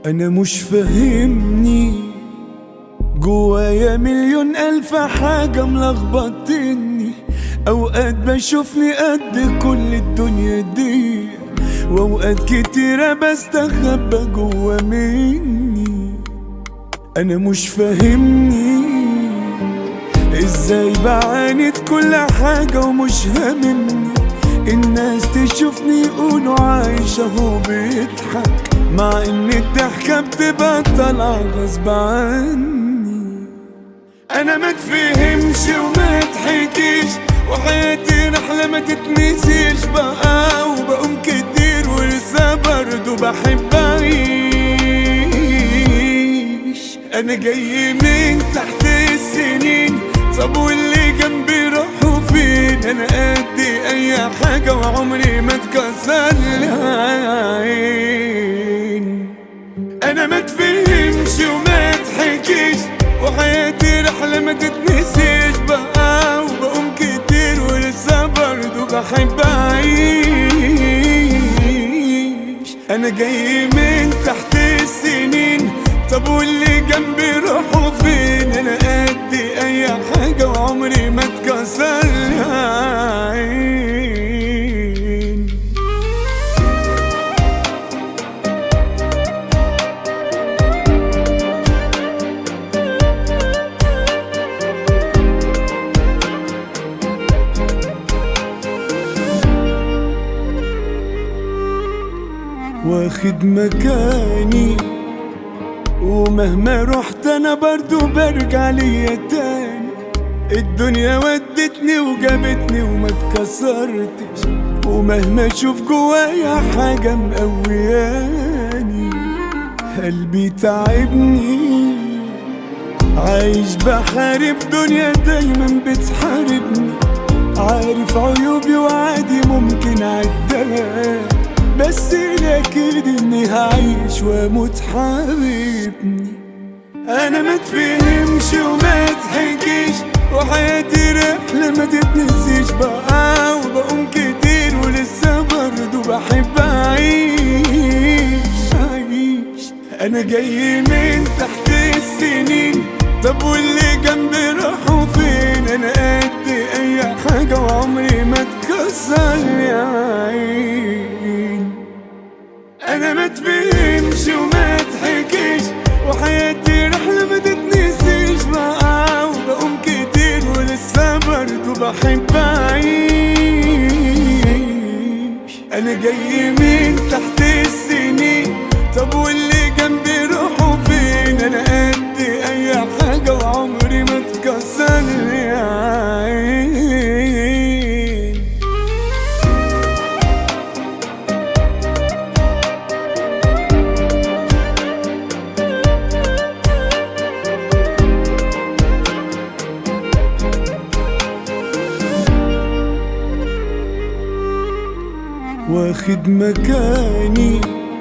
أنا مش فاهمني، جوايا مليون ألف حاجة ملخبطني. أوقات بشوفني قد كل الدنيا دي، وأوقات كتيرة بستخبى جوا مني. أنا مش فاهمني إزاي بعاند كل حاجة ومش هاممني. الناس تشوفني يقولوا عايش اهو بيضحك، مع ان الضحكة بتبقى طالعة غصب عني. انا ما تفهمش وما تحكيش، وحياتي رحلة ما تتنسيش بقى، وبقوم كتير ولسه برضه بحب اعيش. انا جاي من تحت السنين، طب واللي جنبي راحوا فين؟ انا قدي اي حاجة وعمري ما اتكسر العين. انا ما تفهمش وما تحكيش، وحياتي رحلة ما تتنسيش بقى، وبقوم كتير ولسه برضه بحب اعيش. انا جاي من تحت السنين، طب واللي جنبي راحوا فين؟ انا قدي اي حاجة وعمري ما اتكسر العين. واخد مكاني، ومهما رحت انا برضو برجع ليا تاني. الدنيا ودتني وجابتني وما اتكسرتش، ومهما اشوف جوايا حاجة مقوياني. قلبي تعبني، عايش بحارب دنيا دايما بتحاربني. عارف عيوبي وعادي ممكن اعدها، بس الاكيد اني هعيش واموت حبيبني. انا ما تفهمش وما تحكيش، وحياتي رحلة ما تتنسيش بقى، وبقوم كتير ولسه برضه بحب اعيش. انا جاي من تحت السنين، طب واللي جنبي راحوا فين؟ انا قد اي حاجة وعمري ما اتكسر يا عين. انا ما تفهمش وما تحكيش، وحياتي رحلة ما تتنسيش بقى، وبقوم كتير ولسه برضه بحب اعيش. انا جاي من تحت السنين، طب واللي جنبي روحوا فين؟ انا قد اي حاجة وعمري ما اتكسر يا عين. واخد مكاني،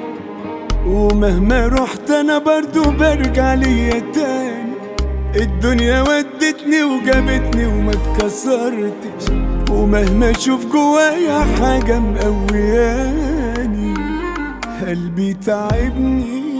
ومهما رحت انا برضو برجع ليا تاني. الدنيا ودتني وجابتني وما اتكسرتش، ومهما اشوف جوايا حاجة مقوياني. قلبي تعبني،